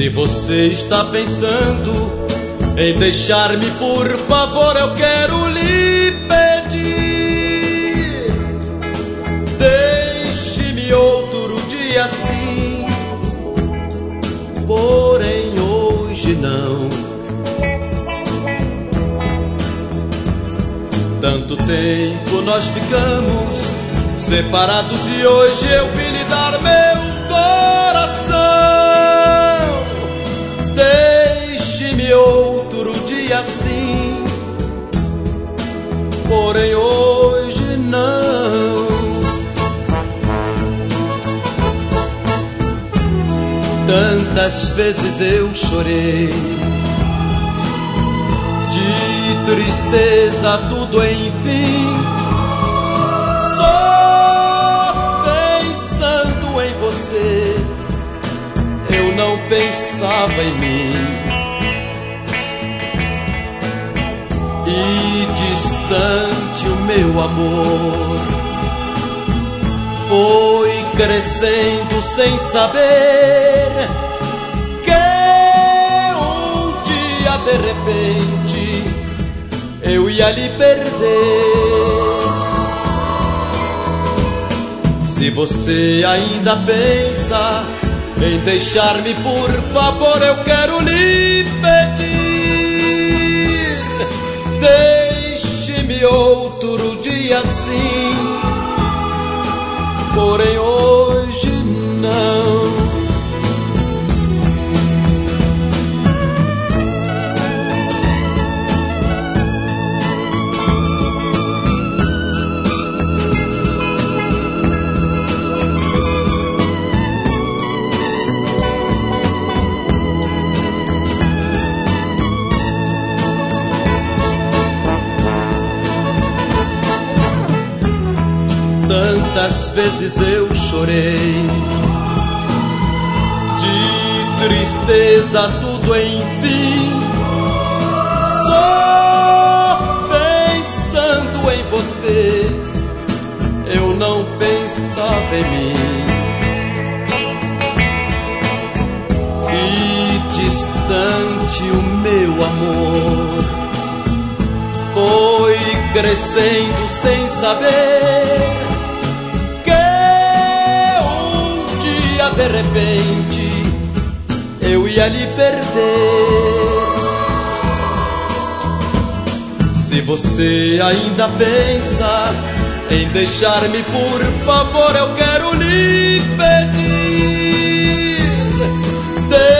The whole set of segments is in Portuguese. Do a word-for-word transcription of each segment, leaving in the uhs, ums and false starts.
Se você está pensando em deixar-me, por favor, eu quero lhe pedir: deixe-me outro dia assim, porém hoje não. Tanto tempo nós ficamos separados e hoje eu vim lhe dar meu coração. Deixe-me outro dia assim, porém hoje não. Tantas vezes eu chorei, de tristeza tudo enfim, só pensando em você, eu não pensava em mim. E distante o meu amor foi crescendo sem saber que um dia de repente eu ia lhe perder. Se você ainda pensa em deixar-me, por favor, eu quero lhe pedir: deixe-me outro dia assim, porém hoje não. Tantas vezes eu chorei, de tristeza tudo enfim, só pensando em você, eu não pensava em mim. E distante o meu amor foi crescendo sem saber de repente eu ia lhe perder. Se você ainda pensa em deixar-me, por favor, eu quero lhe pedir: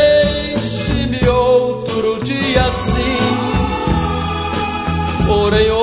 deixe-me outro dia assim, porém